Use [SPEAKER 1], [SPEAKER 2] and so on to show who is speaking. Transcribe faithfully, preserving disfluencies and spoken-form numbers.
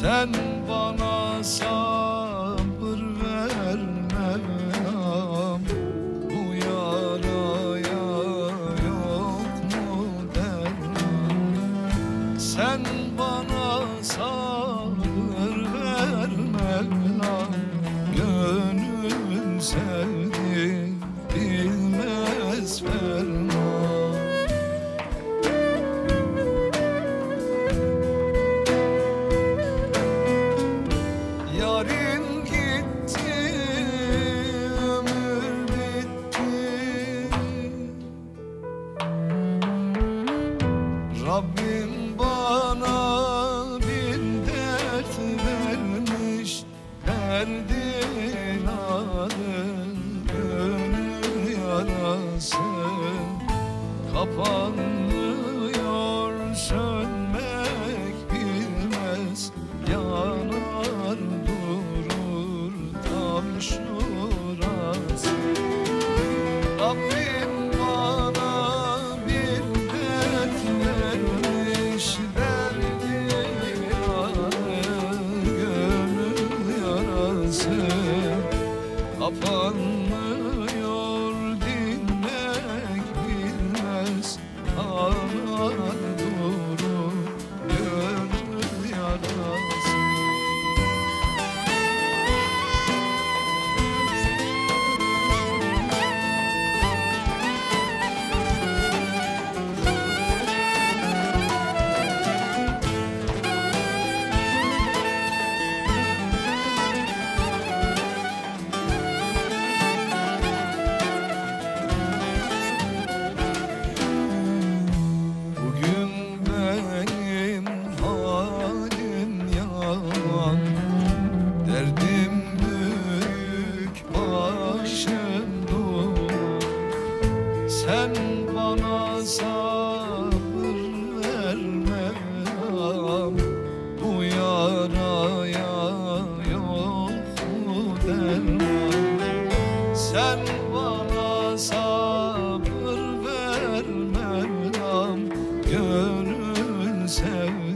[SPEAKER 1] Sen bana sabır ver Mevlam, bu yaraya yok mu derman? Sen bana sabır ver Mevlam, gönül sevdi bilmez ferman. Yarın gitti, ömür bitti. Rabbim bana bir dert vermiş, derdin adı gönül yarası. Kapanmıyor, sönmek bilmez, yanar durur tam şurası. Rabbim bana bir dert vermiş, derdin adı gönül yarası. Kapanmıyor, dinmek bilmez, ağlar durur gönül yarası. Bugün benim halim yaman, derdim büyük, başım dolu. Sen bana sabır ver Mevlam, bu yaraya yok mu derman? Sen bana sabır ver Mevlam, gönül sev